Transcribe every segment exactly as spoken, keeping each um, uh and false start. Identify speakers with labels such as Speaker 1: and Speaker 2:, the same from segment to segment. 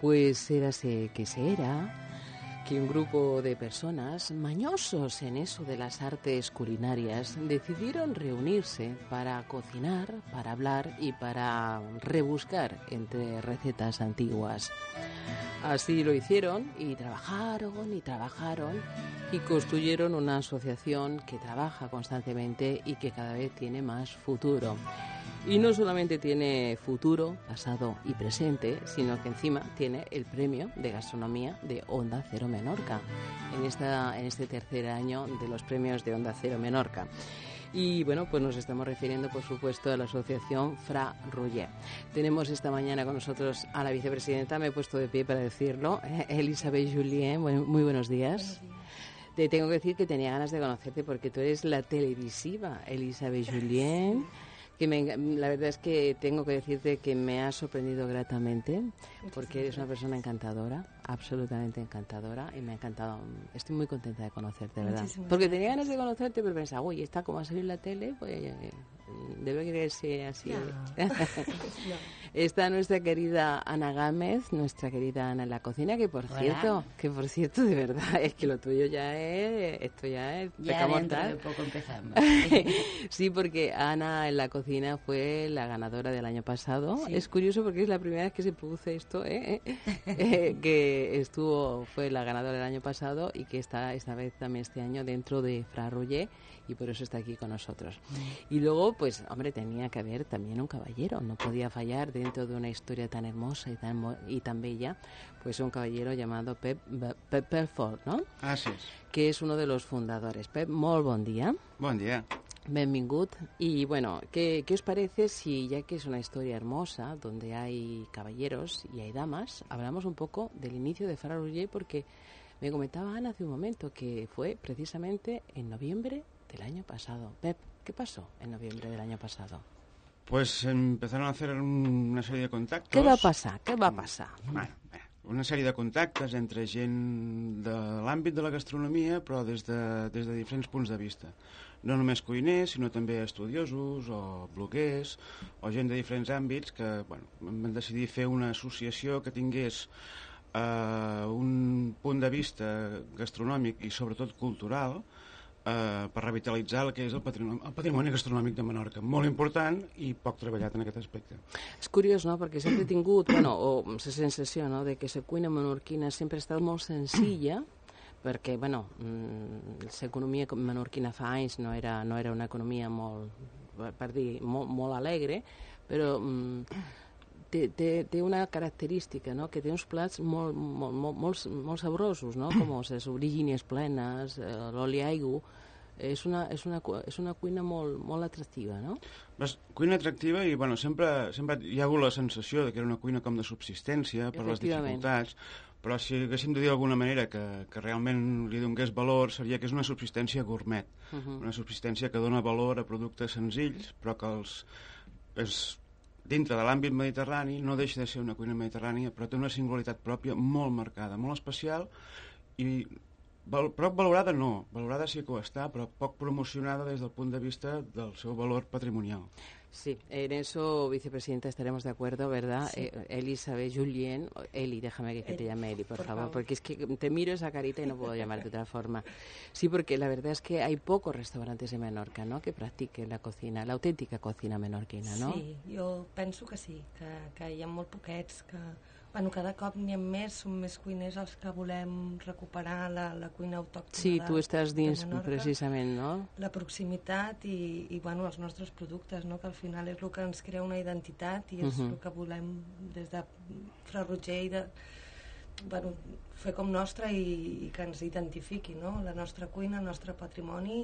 Speaker 1: Pues érase que se era que un grupo de personas mañosos en eso de las artes culinarias decidieron reunirse para cocinar, para hablar y para rebuscar entre recetas antiguas. Así lo hicieron y trabajaron y trabajaron y construyeron una asociación que trabaja constantemente y que cada vez tiene más futuro. Y no solamente tiene futuro, pasado y presente, sino que encima tiene el premio de gastronomía de Onda Cero Menorca, en, esta, en este tercer año de los premios de Onda Cero Menorca. Y bueno, pues nos estamos refiriendo, por supuesto, a la asociación Fra Roger. Tenemos esta mañana con nosotros a la vicepresidenta, me he puesto de pie para decirlo, eh, Elisabeth Julien. Muy, muy buenos días. Buenos días. Te tengo que decir que tenía ganas de conocerte porque tú eres la televisiva Elisabeth Julien. Que me, la verdad es que tengo que decirte que me ha sorprendido gratamente porque eres una persona encantadora, absolutamente encantadora, y me ha encantado. Estoy muy contenta de conocerte, ¿verdad? Porque tenía ganas de conocerte, pero pensaba, uy, está como a salir en la tele, pues eh, debe creerse así. No. No. Está nuestra querida Ana Gámez, nuestra querida Ana en la cocina, que por Hola. cierto, que por cierto, de verdad, es que lo tuyo ya es, esto ya es
Speaker 2: ya dentro de poco empezamos.
Speaker 1: Sí, porque Ana en la cocina fue la ganadora del año pasado. Sí. Es curioso porque es la primera vez que se produce esto, ¿eh? eh, que estuvo, fue la ganadora del año pasado y que está esta vez también este año dentro de Fra Roger y por eso está aquí con nosotros. Mm. Y luego, pues, hombre, tenía que haber también un caballero, no podía fallar dentro de una historia tan hermosa y tan, y tan bella, pues un caballero llamado Pep, Pep Pelfort, ¿no?
Speaker 3: Así es.
Speaker 1: Que es uno de los fundadores. Pep, molt bon dia.
Speaker 3: Bon dia.
Speaker 1: Benvingut. Y bueno, ¿qué, ¿qué os parece si, ya que es una historia hermosa, donde hay caballeros y hay damas, hablamos un poco del inicio de Fra Roger? Porque me comentaba Ana hace un momento que fue precisamente en noviembre del año pasado. Pep, ¿qué pasó en noviembre del año pasado?
Speaker 3: Pues empezaron a hacer una serie de contactos.
Speaker 1: ¿Qué va a pasar? ¿Qué va a pasar?
Speaker 3: Bueno, una sèrie de contactes entre gent de l'àmbit de la gastronomia, però des de, des de diferents punts de vista. No només cuiners, sinó també estudiosos o bloguers o gent de diferents àmbits que, bueno, vam decidir fer una associació que tingués eh, un punt de vista gastronòmic i sobretot cultural Uh, per revitalitzar el que és el patrimoni, el patrimoni gastronòmic de Menorca. Molt important i poc treballat en aquest aspecte.
Speaker 1: És curiós, no?, perquè sempre he tingut, bueno, o la sensació, no?, de que la cuina menorquina sempre ha estat molt senzilla, perquè, bueno, l'economia menorquina fa anys no era, no era una economia molt, per dir, molt, molt alegre, però té, té, té una característica, no?, que té uns plats molt, molt, molt, molt, molt sabrosos, no?, com les origínies plenes, l'oli aigu. És una, és una, és una cuina molt, molt atractiva, no?
Speaker 3: És cuina atractiva i, bueno, sempre, sempre hi ha hagut la sensació de que era una cuina com de subsistència per les dificultats, però si haguéssim de dir d'alguna manera que, que realment li donés valor, seria que és una subsistència gourmet, uh-huh. una subsistència que dona valor a productes senzills, però que els, és, dintre de l'àmbit mediterrani no deixa de ser una cuina mediterrània, però té una singularitat pròpia molt marcada, molt especial, i val, prou valorada no, valorada sí que ho està, però poc promocionada des del punt de vista del seu valor patrimonial.
Speaker 1: Sí, en eso, vicepresidenta, estaremos de acuerdo, ¿verdad? Sí. Eh, Elisabeth Julien, Eli, déjame que, que te llame Eli, por, por favor, favor, porque es que te miro esa carita y no puedo llamarte de otra forma. Sí, porque la verdad es que hay pocos restaurantes en Menorca, ¿no?, que practiquen la cocina, la autèntica cocina menorquina, ¿no?
Speaker 4: Sí, jo penso que sí, que, que hi ha molt poquets, que bueno, cada cop n'hi ha més, som més cuiners els que volem recuperar la, la cuina autòctona.
Speaker 1: Sí, tu estàs dins, precisament, no?
Speaker 4: La proximitat i, i bueno, els nostres productes, no?, que al final és el que ens crea una identitat i és uh-huh. el que volem des de Fra Roger i de, bueno, fer com nostre i, i que ens identifiqui, no?, la nostra cuina, el nostre patrimoni.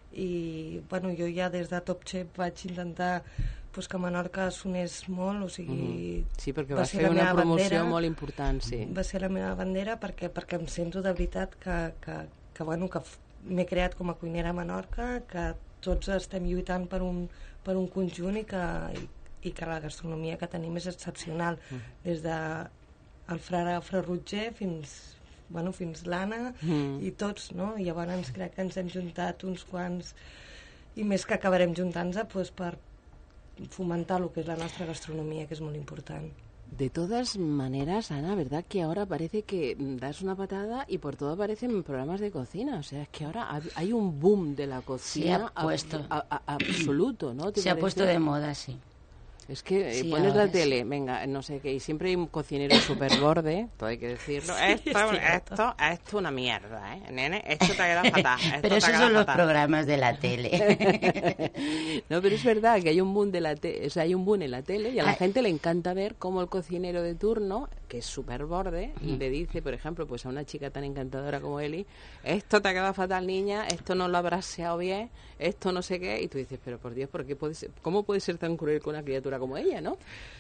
Speaker 4: I bueno, jo ja des de Top Chef vaig intentar pues, que Menorca sonés molt, o sigui...
Speaker 1: Mm-hmm. Sí, perquè va, va fer una promoció bandera, molt important, sí.
Speaker 4: Va ser la meva bandera perquè, perquè em sento de veritat que, que, que, bueno, que m'he creat com a cuinera a Menorca, que tots estem lluitant per un, per un conjunt i que, i, i que la gastronomia que tenim és excepcional, mm. des de el frare Fra Roger fins... bueno, fins l'Anna mm. i tots, no? I llavors crec que ens hem juntat uns quants i més que acabarem juntant-nos pues, per fomentar el que és la nostra gastronomia, que és molt important.
Speaker 1: De todas maneras, Ana, ¿verdad que ahora parece que das una patada y por todo aparecen programas de cocina? O sea, es que ahora hay un boom de la cocina.
Speaker 2: Se ha puesto.
Speaker 1: A, a, a, absoluto, ¿no?
Speaker 2: Se ha puesto de moda, sí.
Speaker 1: Es que
Speaker 2: sí,
Speaker 1: pones la tele, sí. venga, no sé qué, y siempre hay un cocinero súper borde, todo hay que decirlo. Sí, esto, esto, esto es una mierda, ¿eh? Nene, esto te queda fatal. Esto
Speaker 2: pero esos son
Speaker 1: fatal.
Speaker 2: Los programas de la tele.
Speaker 1: No, pero es verdad que hay un boom de la te- o sea, hay un boom en la tele y a la Ay. gente le encanta ver cómo el cocinero de turno, que es súper borde, mm. le dice, por ejemplo, pues a una chica tan encantadora como Eli, esto te queda fatal, niña, esto no lo habrás aseado bien, esto no sé qué, y tú dices, pero por Dios, ¿por qué puede ser, ¿cómo puede ser tan cruel con una criatura como ella, no?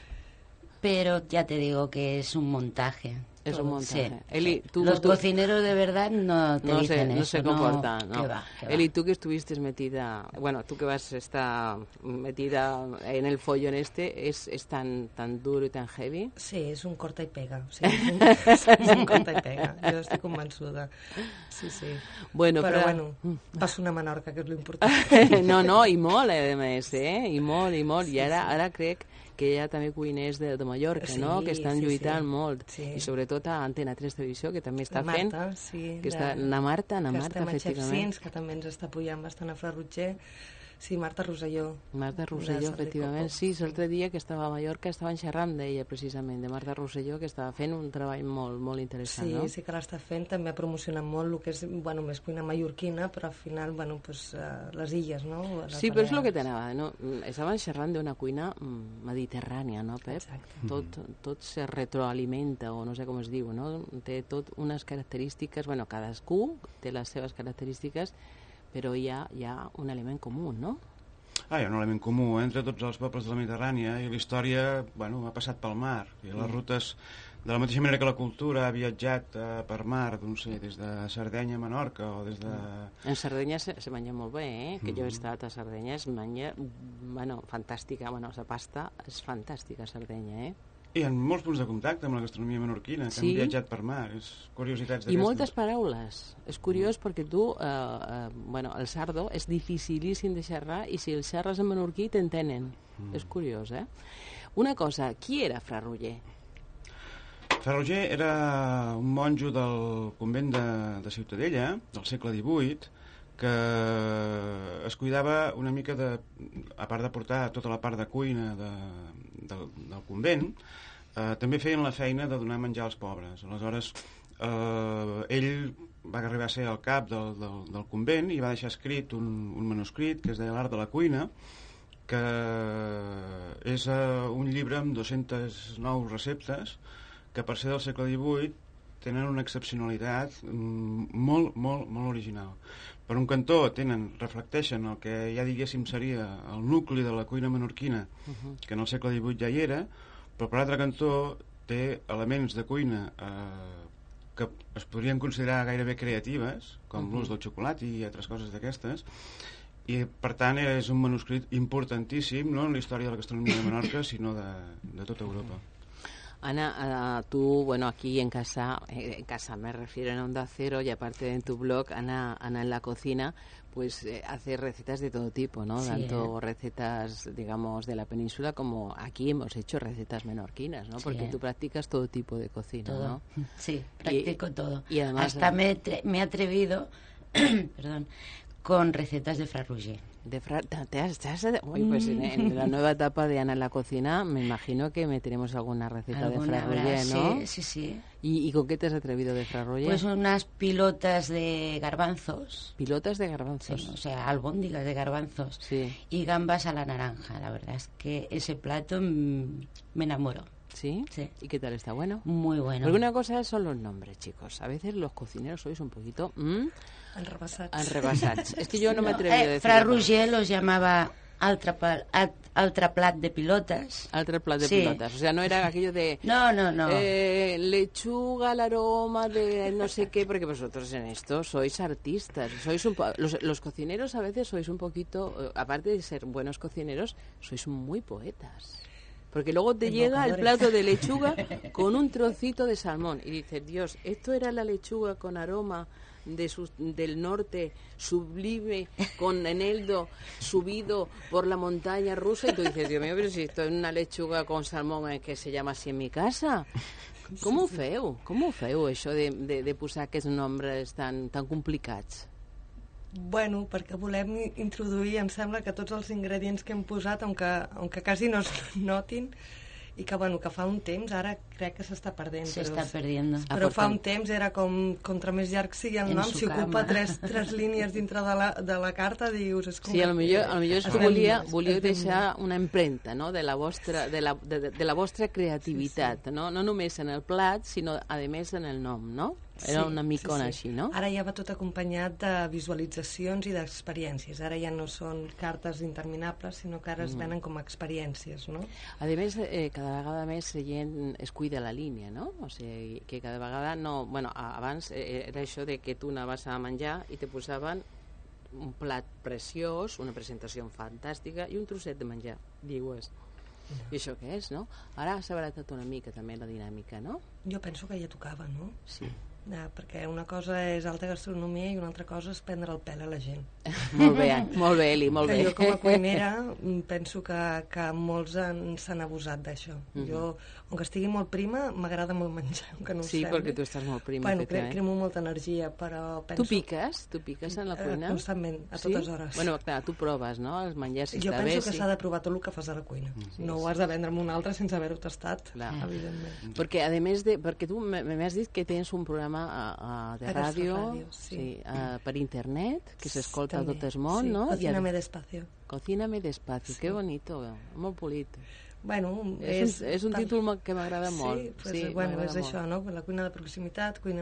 Speaker 2: Pero ya te digo que es un montaje.
Speaker 1: Es un montaje.
Speaker 2: Sí.
Speaker 1: Eli, tú,
Speaker 2: Los
Speaker 1: tú,
Speaker 2: cocineros de verdad no te
Speaker 1: no
Speaker 2: dicen
Speaker 1: se,
Speaker 2: eso.
Speaker 1: No se comportan, no.
Speaker 2: no. ¿Qué va, qué va?
Speaker 1: Eli, tú que estuviste metida, bueno, tú que vas está metida en el follón este, ¿es, es tan tan duro y tan heavy?
Speaker 4: Sí, és un corta i pega. Sí, és, un, és un corta i pega. Jo estic convençuda. Sí, sí.
Speaker 1: Bueno,
Speaker 4: però,
Speaker 1: però...
Speaker 4: bueno, passo una Menorca, que és l'important.
Speaker 1: No, no, i molt, a més, eh? I molt, i molt.
Speaker 4: Sí,
Speaker 1: I ara,
Speaker 4: sí.
Speaker 1: ara crec que hi ha també cuiners de, de Mallorca,
Speaker 4: sí,
Speaker 1: no?, que estan
Speaker 4: sí,
Speaker 1: lluitant
Speaker 4: sí.
Speaker 1: molt.
Speaker 4: Sí.
Speaker 1: I sobretot a Antena tres Televisió, que també està
Speaker 4: la
Speaker 1: fent...
Speaker 4: Marta, sí.
Speaker 1: Que està, la Marta, la Marta,
Speaker 4: efectivament. Que estem a
Speaker 1: efectivament.
Speaker 4: Xef Sins, que també ens està apoyant bastant a Fra Rutger. Sí, Marta Rosselló.
Speaker 1: Marta Rosselló, efectivament. Sí, l'altre dia que estava a Mallorca estaven xerrant d'ella, precisament, de Marta Rosselló, que estava fent un treball molt, molt interessant,
Speaker 4: sí,
Speaker 1: no?
Speaker 4: Sí, sí que l'està fent. També ha promocionat molt el que és, bueno, més cuina mallorquina, però al final, bueno, pues, uh, les illes, no? Les
Speaker 1: sí, però és el que t'anava, no? Estaven xerrant d'una cuina mediterrània, no, Pep?
Speaker 4: Exacte.
Speaker 1: Tot, tot se retroalimenta, o no sé com es diu, no? Té tot unes característiques, bueno, cadascú té les seves característiques, però hi ha, hi ha un element comú, no?
Speaker 3: Ah, hi ha un element comú eh? entre tots els pobles de la Mediterrània, i la història, bueno, ha passat pel mar, i les rutes, de la mateixa manera que la cultura ha viatjat eh, per mar, no sé, des de Sardenya a Menorca, o des de...
Speaker 1: En Sardenya se, se menja molt bé, eh? Que mm. jo he estat a Sardenya, es menja, bueno, fantàstica, bueno, la pasta és fantàstica a Sardenya, eh?
Speaker 3: Hi ha molts punts de contacte amb la gastronomia menorquina, que sí? han viatjat per mar, és curiositats d'aquestes.
Speaker 1: I moltes paraules. És curiós perquè tu, eh, eh, bueno, el sardo és dificilíssim de xerrar i si el xerres en menorquí t'entenen. Mm. És curiós, eh? Una cosa, qui era Fra Rutger?
Speaker 3: Fra Rutger era un monjo del convent de, de Ciutadella, del segle divuit, que es cuidava una mica de, a part de portar tota la part de cuina de, del, del convent, eh, també feien la feina de donar menjar als pobres. Aleshores, eh, ell va arribar a ser el cap del, del, del convent i va deixar escrit un, un manuscrit que es deia L'art de la cuina, que és uh, un llibre amb dues-centes nou receptes que per ser del segle divuit tenen una excepcionalitat molt, molt, molt original. Per un cantó tenen, reflecteixen el que ja diguéssim seria el nucli de la cuina menorquina, uh-huh. que en el segle divuit ja hi era, però per l'altre cantó té elements de cuina eh, que es podrien considerar gairebé creatives, com uh-huh. l'ús del xocolat i altres coses d'aquestes, i per tant és un manuscrit importantíssim, no en la història de la gastronomia de Menorca, sinó de, de tota Europa.
Speaker 1: Ana, uh, tú, bueno, aquí en casa, eh, en casa me refiero en Onda Cero y aparte en tu blog, Ana, Ana en la cocina, pues eh, hace recetas de todo tipo, ¿no?
Speaker 2: Sí,
Speaker 1: Tanto
Speaker 2: eh.
Speaker 1: recetas, digamos, de la península como aquí hemos hecho recetas menorquinas, ¿no?
Speaker 2: Sí,
Speaker 1: Porque
Speaker 2: eh.
Speaker 1: tú practicas todo tipo de cocina,
Speaker 2: todo.
Speaker 1: ¿no?
Speaker 2: Sí, practico y, todo.
Speaker 1: Y además,
Speaker 2: hasta me, me he atrevido, perdón, con recetas de Fra Rutger.
Speaker 1: De Fra, te has, te has, uy, pues en, en la nueva etapa de Ana en la cocina me imagino que meteremos alguna receta
Speaker 2: ¿Alguna
Speaker 1: de Fra Rutger, ¿no?
Speaker 2: Sí, sí, sí.
Speaker 1: ¿Y, ¿Y con qué te has atrevido de Fra Rutger?
Speaker 2: Pues unas pilotas de garbanzos.
Speaker 1: ¿Pilotas de garbanzos?
Speaker 2: Sí, o sea, albóndigas de garbanzos.
Speaker 1: Sí.
Speaker 2: Y gambas a la naranja. La verdad es que ese plato mmm, me enamoró.
Speaker 1: ¿Sí?
Speaker 2: Sí.
Speaker 1: ¿Y qué tal? ¿Está bueno?
Speaker 2: Muy bueno.
Speaker 1: Alguna cosa son los nombres, chicos. A veces los cocineros sois un poquito... ¿Mm?
Speaker 4: Enrebaçats.
Speaker 1: Enrebaçats. Es que yo no, no me atreví
Speaker 2: eh,
Speaker 1: a decir...
Speaker 2: Fra Rutger los llamaba altre, altre plat de pilotas.
Speaker 1: Altre plat de
Speaker 2: sí.
Speaker 1: pilotas. O sea, no era aquello de...
Speaker 2: No, no, no.
Speaker 1: Eh, lechuga, el aroma de no sé qué, porque vosotros en esto sois artistas. Sois un po los, los cocineros a veces sois un poquito... Aparte de ser buenos cocineros, sois muy poetas. Porque luego te llega el plato de lechuga con un trocito de salmón y dices, Dios, esto era la lechuga con aroma de su, del norte sublime con eneldo subido por la montaña rusa, y tú dices, Dios mío, pero si esto es una lechuga con salmón que se llama así en mi casa. Com ho feu? Com ho feu, això de, de, de posar aquests nombres tan, tan complicats?
Speaker 4: Bueno, perquè volem introduir, em sembla, que tots els ingredients que hem posat, aunque, aunque quasi no es notin, i que, bueno, que fa un temps, ara crec que s'està perdent.
Speaker 2: S'està perdent.
Speaker 4: Però fa un temps era com, contra més llarg sigui el nom, si ocupa tres, tres línies dintre de la, de la carta, dius... És com
Speaker 1: sí, a lo millor, a lo millor és que volia, volíeu deixar una empremta, no?, de la vostra, de la, de, de la vostra creativitat, sí, sí. No? No només en el plat, sinó, a més, en el nom, no? Era sí, una micona sí, sí. Així, no?
Speaker 4: Ara ja va tot acompanyat de visualitzacions i d'experiències. Ara ja no són cartes interminables, sinó que ara es venen com a experiències, no?
Speaker 1: A més, eh, cada vegada més la gent es cuida la línia, no? O sigui, que cada vegada no... Bueno, abans era això de que tu anaves a menjar i te posaven un plat preciós, una presentació fantàstica i un trosset de menjar. Digues, no. I això què és, no? Ara s'ha baratat una mica també la dinàmica, no?
Speaker 4: Jo penso que ja tocava, no?
Speaker 1: Sí.
Speaker 4: Ja, perquè una cosa és alta gastronomia i una altra cosa és prendre el pèl a la gent.
Speaker 1: Molt bé, molt bé, Eli, molt
Speaker 4: que
Speaker 1: bé.
Speaker 4: Jo com a cuinera penso que, que molts s'han abusat d'això. Mm-hmm. Jo, aunque estigui molt prima, m'agrada molt menjar, aunque no ho
Speaker 1: sí,
Speaker 4: sembli.
Speaker 1: perquè tu estàs molt prima.
Speaker 4: Bueno, cre cremo molta energia, però penso...
Speaker 1: Tu piques? Tu piques en la cuina?
Speaker 4: Eh, constantment, a totes
Speaker 1: sí?
Speaker 4: hores.
Speaker 1: Bueno, clar, tu proves, no?, els menjars, si
Speaker 4: jo
Speaker 1: està bé.
Speaker 4: Jo penso que s'ha de provar tot el que fas a la cuina. Sí, no ho has de vendre amb un altre sense haver-ho tastat, clar. Evidentment.
Speaker 1: Perquè, a més de... Perquè tu m'has dit que tens un programa a, a de
Speaker 4: a
Speaker 1: ràdio,
Speaker 4: ràdio sí.
Speaker 1: Sí, uh, per internet, que s'escolta a tot el món,
Speaker 4: sí.
Speaker 1: no?
Speaker 4: Cocíname despacio.
Speaker 1: Cocíname despacio, sí. Que bonito, molt polit.
Speaker 4: Bueno,
Speaker 1: és,
Speaker 4: és,
Speaker 1: un, és un
Speaker 4: tal...
Speaker 1: títol que m'agrada
Speaker 4: sí,
Speaker 1: molt.
Speaker 4: Pues,
Speaker 1: sí,
Speaker 4: bueno, és
Speaker 1: molt.
Speaker 4: això, no? La cuina de proximitat, cuina...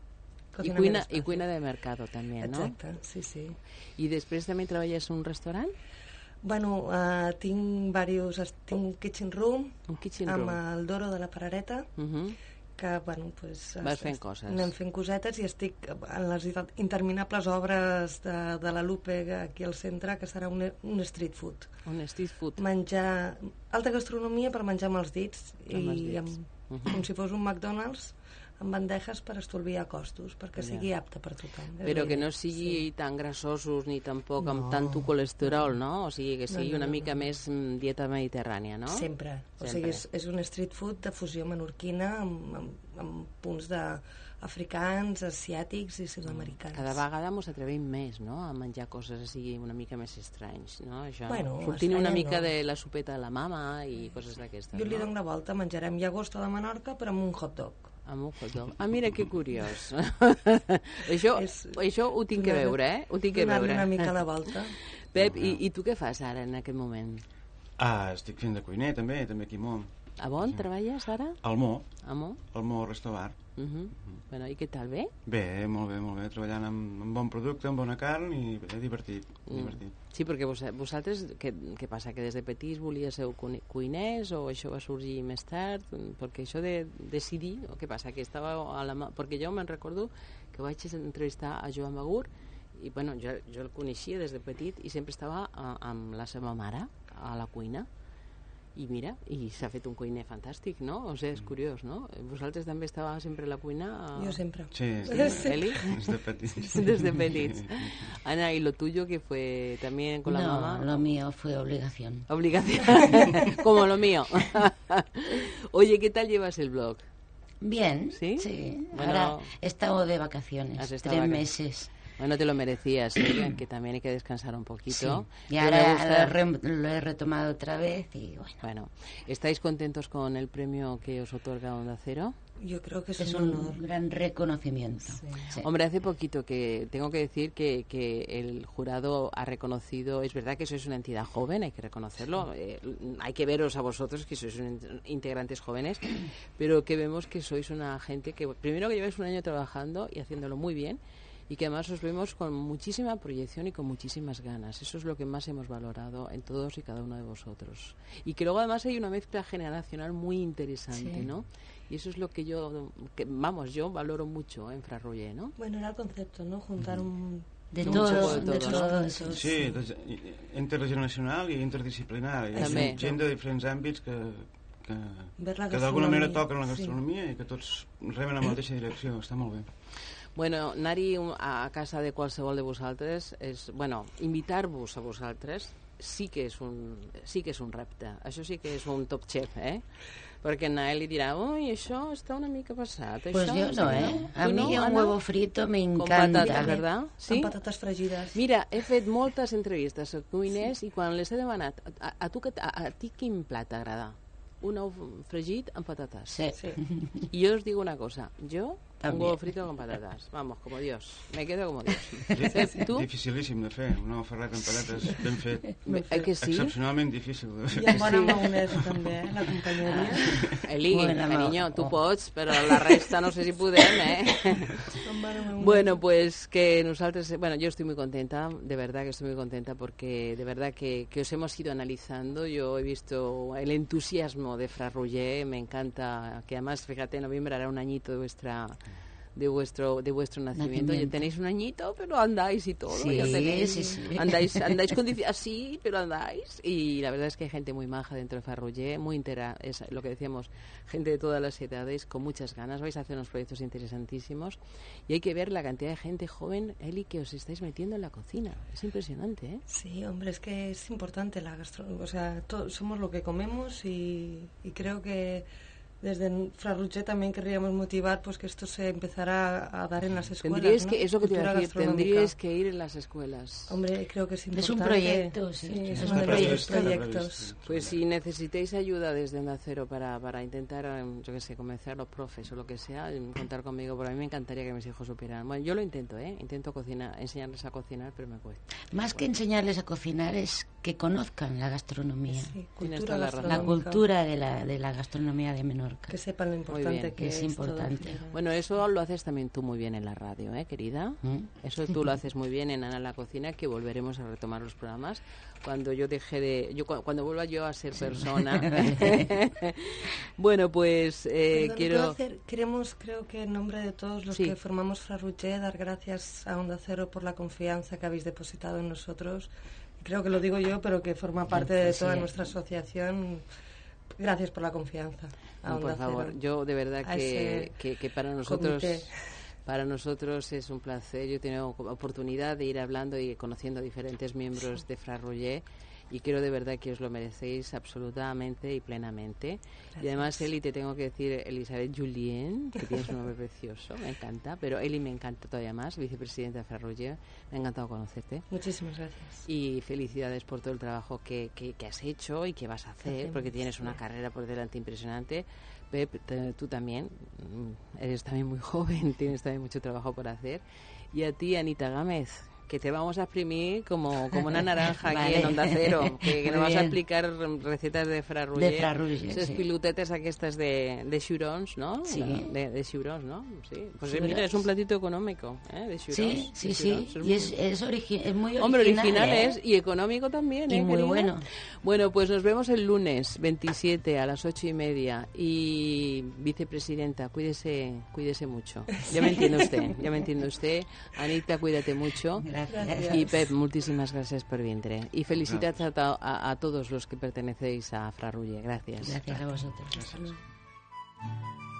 Speaker 1: I cuina, I cuina de mercado també, no?
Speaker 4: Exacte, sí, sí.
Speaker 1: I després també treballes en un restaurant?
Speaker 4: Bueno, uh, tinc diversos... Tinc un kitchen room,
Speaker 1: un kitchen room.
Speaker 4: Amb el Doro de la Parareta, uh -huh. que, bueno, pues...
Speaker 1: Vas fent coses.
Speaker 4: Anem fent cosetes i estic en les interminables obres de, de la Lupe aquí al centre, que serà un, un street food.
Speaker 1: Un street food.
Speaker 4: Menjar... Alta gastronomia per menjar amb els dits.
Speaker 1: Amb els
Speaker 4: i
Speaker 1: dits.
Speaker 4: Amb, uh -huh. com si fos un McDonald's, amb bandejes per estalviar costos, perquè ja. sigui apte per tothom.
Speaker 1: Però que no sigui sí. tan grassosos ni tampoc no. amb tant colesterol, no? O sigui, que sigui no, no, una mica no. més dieta mediterrània, no?
Speaker 4: Sempre. O Sempre. sigui, és, és un street food de fusió menorquina amb, amb, amb punts de africans, asiàtics i sud-americans.
Speaker 1: Cada vegada ens atrevim més, no?, a menjar coses així una mica més estranys, no? Això,
Speaker 4: bueno,
Speaker 1: sortint una mica no. de la sopeta de la mama i coses d'aquestes.
Speaker 4: Jo li
Speaker 1: no?
Speaker 4: dono una volta, menjarem llagosta de Menorca però amb un hot dog.
Speaker 1: Amb un hot dog. Ah, mira que curiós. això, és, això ho tinc que veure, eh? Ho tinc que veure.
Speaker 4: Donar-li una mica la volta.
Speaker 1: Pep, i, i tu què fas ara en aquest moment?
Speaker 3: Ah, estic fent de cuiner també, també aquí a Mo.
Speaker 1: A on sí. treballes ara?
Speaker 3: Al Mo.
Speaker 1: A Mo?
Speaker 3: Al Mo Restaurant.
Speaker 1: Uh -huh. Uh -huh. Bueno, i què tal, bé?
Speaker 3: Bé, molt bé, molt bé. Treballant amb, amb bon producte, amb bona carn i bé, divertit. Mm. divertit.
Speaker 1: Sí, perquè vos, vosaltres, què, què passa? Que des de petits volia ser cuiners o això va sorgir més tard? Perquè això de decidir, o què passa? Que estava a la mà... Perquè jo me'n recordo que vaig entrevistar a Joan Bagur i, bueno, jo, jo el coneixia des de petit i sempre estava a, amb la seva mare a la cuina. I mira, i s'ha fet un cuiner fantàstic, no? O sigui, és curiós, no? Vosaltres també estàveu sempre a la cuina?
Speaker 4: Jo sempre.
Speaker 3: Sí, sí.
Speaker 1: ¿Eli?
Speaker 3: Desde petits.
Speaker 1: Desde petits. Ana, ¿y lo tuyo que fue también con la
Speaker 2: no,
Speaker 1: mamá?
Speaker 2: No, lo mío fue obligación.
Speaker 1: Obligación, como lo mío. Oye, ¿qué tal llevas el blog?
Speaker 2: Bien,
Speaker 1: sí.
Speaker 2: sí.
Speaker 1: Bueno,
Speaker 2: ahora he estado de vacaciones,
Speaker 1: has
Speaker 2: tres
Speaker 1: vac
Speaker 2: meses.
Speaker 1: Bueno, te lo merecías, ¿eh? Que también hay que descansar un poquito.
Speaker 2: Sí. Y ahora gusta... lo, re lo he retomado otra vez y bueno.
Speaker 1: Bueno, ¿estáis contentos con el premio que os otorga Onda Cero?
Speaker 4: Yo creo que es,
Speaker 2: es
Speaker 4: un,
Speaker 2: un
Speaker 4: honor.
Speaker 2: gran reconocimiento.
Speaker 4: Sí.
Speaker 2: Sí.
Speaker 1: Hombre, hace poquito que tengo que decir que, que el jurado ha reconocido, es verdad que sois una entidad joven, hay que reconocerlo, sí. eh, hay que veros a vosotros que sois un, integrantes jóvenes, pero que vemos que sois una gente que, primero que lleváis un año trabajando y haciéndolo muy bien, y que además os vemos con muchísima proyección y con muchísimas ganas. Eso es lo que más hemos valorado en todos y cada uno de vosotros. Y que luego además hay una mezcla generacional muy interesante, sí. ¿no? Y eso es lo que yo, que, vamos, yo valoro mucho en Frarroller, ¿no?
Speaker 4: Bueno, era el concepto, ¿no? Juntar un...
Speaker 2: De todos, de todos.
Speaker 3: Sí, sí. Intergeneracional i interdisciplinar. Hi ha gent de diferents àmbits que, que, que d'alguna manera toquen la gastronomia sí. i que tots remen a la mateixa direcció. Està molt bé.
Speaker 1: Bueno, anar-hi a casa de qualsevol de vosaltres és... Bueno, invitar-vos a vosaltres sí que és un, sí que és un repte. Això sí que és un top chef, eh? Perquè Nael li dirà, ui, això està una mica passat.
Speaker 2: Pues
Speaker 1: això,
Speaker 2: yo no, ¿eh? A mí no, un
Speaker 1: Anna?
Speaker 2: huevo frito me
Speaker 1: Con
Speaker 2: encanta.
Speaker 1: patates, ¿verdad? Sí?
Speaker 4: Amb patates fregides.
Speaker 1: Mira, he fet moltes entrevistes a cuiners sí. i quan les he demanat, a, a, tu, a, a ti quin plat t'agrada? Un ou fregit amb patates.
Speaker 2: Sí.
Speaker 4: Sí.
Speaker 1: Y yo os digo una cosa, yo
Speaker 2: También.
Speaker 1: un huevo frito con patatas, vamos, como Dios, me quedo como Dios.
Speaker 3: Di-
Speaker 1: ¿Tú?
Speaker 3: Dificilíssim de fer, un ou ferrat amb patates ben fet.
Speaker 1: Eh, que sí?
Speaker 3: Excepcionalment difícil de fer.
Speaker 4: I amb bona maonesa també, eh? L'acompanyaria.
Speaker 1: Eli,
Speaker 2: Bueno,
Speaker 1: cariño,
Speaker 2: no.
Speaker 1: tú pots, però la resta no sé si podem, eh?
Speaker 4: Amb bona maonesa.
Speaker 1: Bueno, pues que nosotros, bueno, yo estoy muy contenta, de verdad que estoy muy contenta porque de verdad que, que os hemos ido analizando. Yo he visto el entusiasmo de Fra Roger, me encanta, que además, fíjate, en noviembre hará un añito de vuestra... de vuestro de vuestro nacimiento.
Speaker 2: Nacimiento.
Speaker 1: Ya tenéis un añito, pero andáis y todo.
Speaker 2: Sí,
Speaker 1: ya tenéis,
Speaker 2: sí, sí.
Speaker 1: Andáis, andáis con difi- así, pero andáis. Y la verdad es que hay gente muy maja dentro de Farruller, muy entera, es lo que decíamos, gente de todas las edades, con muchas ganas. Vais a hacer unos proyectos interesantísimos. Y hay que ver la cantidad de gente joven, Eli, que os estáis metiendo en la cocina. Es impresionante, ¿eh?
Speaker 4: Sí, hombre, es que es importante la gastronomía. O sea, to- somos lo que comemos y, y creo que desde Fra Roger también querríamos motivar pues que esto se empezara a dar en las escuelas.
Speaker 1: Tendríais
Speaker 4: ¿no?
Speaker 1: que, es lo que te iba a
Speaker 4: Cultura
Speaker 1: decir,
Speaker 4: gastronómica.
Speaker 1: tendríais que ir en las escuelas.
Speaker 4: Hombre, creo que es importante.
Speaker 2: Es un proyecto, sí.
Speaker 4: Sí, es
Speaker 2: Es
Speaker 4: uno
Speaker 2: un
Speaker 4: de los
Speaker 2: proyecto.
Speaker 4: proyectos.
Speaker 1: Pues si necesitáis ayuda desde Onda Cero para, para intentar, em, yo qué sé, convencer a los profes o lo que sea, em, contar conmigo, porque a mí me encantaría que mis hijos supieran. Bueno, yo lo intento, ¿eh? Intento cocinar, enseñarles a cocinar, pero me cuesta.
Speaker 2: Más que enseñarles a cocinar es que conozcan la gastronomía.
Speaker 4: Sí,
Speaker 1: Tienes
Speaker 4: cultura
Speaker 1: toda la razón.
Speaker 2: La
Speaker 4: gastronómica.
Speaker 2: cultura de la, de la gastronomía de Menorca.
Speaker 4: Que sepan lo importante
Speaker 1: bien,
Speaker 4: que
Speaker 2: es
Speaker 4: es,
Speaker 2: importante.
Speaker 4: todo en general.
Speaker 1: Bueno, eso lo haces también tú muy bien en la radio, ¿eh, querida?
Speaker 2: ¿Mm?
Speaker 1: Eso tú lo haces muy bien en Ana la Cocina, que volveremos a retomar los programas cuando yo deje de... yo cu- Cuando vuelva yo a ser persona. Bueno, pues eh,
Speaker 4: Perdón,
Speaker 1: quiero...
Speaker 4: ¿puedo hacer? Queremos, creo que en nombre de todos los
Speaker 1: Sí.
Speaker 4: que formamos Fra Roger, dar gracias a Onda Cero por la confianza que habéis depositado en nosotros. Creo que lo digo yo, pero que forma parte de toda
Speaker 2: Sí.
Speaker 4: nuestra asociación. Gracias por la confianza a
Speaker 1: No,
Speaker 4: Onda
Speaker 1: por favor,
Speaker 4: Cero.
Speaker 1: yo de verdad
Speaker 4: A
Speaker 1: que,
Speaker 4: ese
Speaker 1: que, que para nosotros
Speaker 4: comité.
Speaker 1: para nosotros es un placer. Yo he tenido oportunidad de ir hablando y conociendo a diferentes miembros de Fra Roger y creo de verdad que os lo merecéis absolutamente y plenamente.
Speaker 4: Gracias.
Speaker 1: Y además, Eli, te tengo que decir Elizabeth Julien, que tienes un nombre precioso, me encanta, pero Eli me encanta todavía más, vicepresidenta de Fra Roger, me ha encantado conocerte.
Speaker 4: Muchísimas gracias.
Speaker 1: Y felicidades por todo el trabajo que, que, que has hecho y que vas a hacer,
Speaker 4: Hacemos,
Speaker 1: porque tienes una
Speaker 4: sí.
Speaker 1: carrera por delante impresionante. Pep, te- tú también, mm, eres también muy joven, tienes también mucho trabajo por hacer. Y a ti, Anita Gámez, que te vamos a exprimir como, como una naranja aquí
Speaker 2: Vale.
Speaker 1: en Onda Cero, que, que
Speaker 2: Muy
Speaker 1: nos vas a
Speaker 2: bien.
Speaker 1: explicar recetas de Fra Roger.
Speaker 2: De Fra Roger,
Speaker 1: Esas
Speaker 2: sí.
Speaker 1: pilutetes aquestes de, de xurons, ¿no?
Speaker 2: Sí.
Speaker 1: De, de xurons, ¿no? Sí. Pues
Speaker 2: Xurons.
Speaker 1: mira, es un platito económico, ¿eh? De xurons.
Speaker 2: Sí, sí,
Speaker 1: de
Speaker 2: sí.
Speaker 1: xurons.
Speaker 2: Y es, es, origi- es muy original.
Speaker 1: Hombre, original
Speaker 2: ¿eh?
Speaker 1: es y económico también,
Speaker 2: Y
Speaker 1: ¿eh,
Speaker 2: muy
Speaker 1: querida?
Speaker 2: bueno.
Speaker 1: Bueno, pues nos vemos el lunes veintisiete a las ocho y media. Y vicepresidenta, cuídese, cuídese mucho. Ya me entiende usted, ya me entiende usted. Anita, cuídate mucho.
Speaker 2: Gracias.
Speaker 1: Y Pep, muchísimas gracias por venir. Y felicidades a, to- a, a todos los que pertenecéis a Fra Roger. Gracias.
Speaker 2: Gracias a vosotros.
Speaker 3: Gràcies.